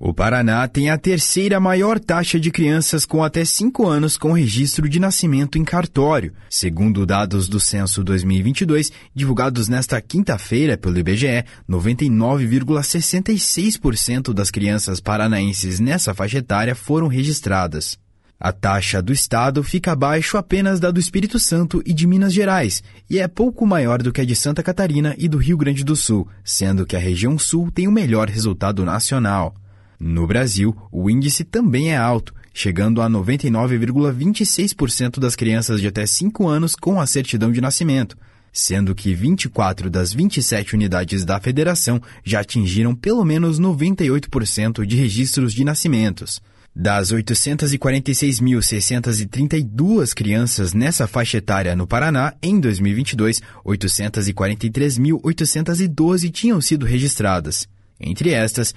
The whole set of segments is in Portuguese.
O Paraná tem a terceira maior taxa de crianças com até 5 anos com registro de nascimento em cartório. Segundo dados do Censo 2022, divulgados nesta quinta-feira pelo IBGE, 99,66% das crianças paranaenses nessa faixa etária foram registradas. A taxa do estado fica abaixo apenas da do Espírito Santo e de Minas Gerais, e é pouco maior do que a de Santa Catarina e do Rio Grande do Sul, sendo que a região sul tem o melhor resultado nacional. No Brasil, o índice também é alto, chegando a 99,26% das crianças de até 5 anos com a certidão de nascimento, sendo que 24 das 27 unidades da federação já atingiram pelo menos 98% de registros de nascimentos. Das 846.632 crianças nessa faixa etária no Paraná, em 2022, 843.812 tinham sido registradas. Entre estas,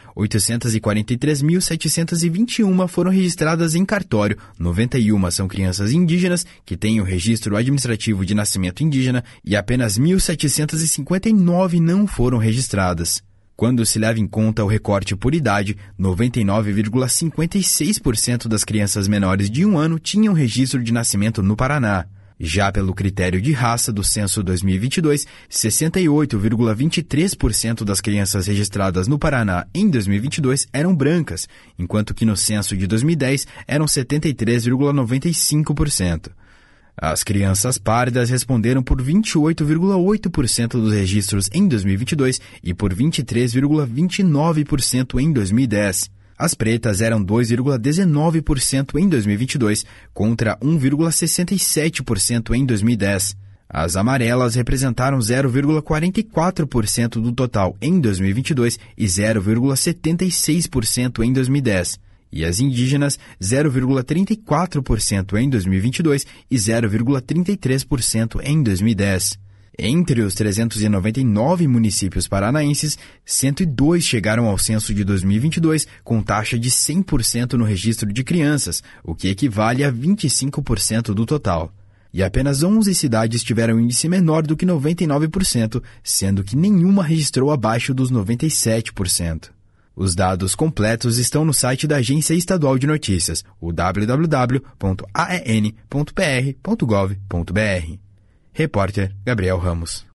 843.721 foram registradas em cartório, 91 são crianças indígenas que têm o registro administrativo de nascimento indígena e apenas 1.759 não foram registradas. Quando se leva em conta o recorte por idade, 99,56% das crianças menores de 1 ano tinham registro de nascimento no Paraná. Já pelo critério de raça do Censo 2022, 68,23% das crianças registradas no Paraná em 2022 eram brancas, enquanto que no Censo de 2010 eram 73,95%. As crianças pardas responderam por 28,8% dos registros em 2022 e por 23,29% em 2010. As pretas eram 2,19% em 2022 contra 1,67% em 2010. As amarelas representaram 0,44% do total em 2022 e 0,76% em 2010. E as indígenas, 0,34% em 2022 e 0,33% em 2010. Entre os 399 municípios paranaenses, 102 chegaram ao censo de 2022 com taxa de 100% no registro de crianças, o que equivale a 25% do total. E apenas 11 cidades tiveram índice menor do que 99%, sendo que nenhuma registrou abaixo dos 97%. Os dados completos estão no site da Agência Estadual de Notícias, o www.aen.pr.gov.br. Repórter Gabriel Ramos.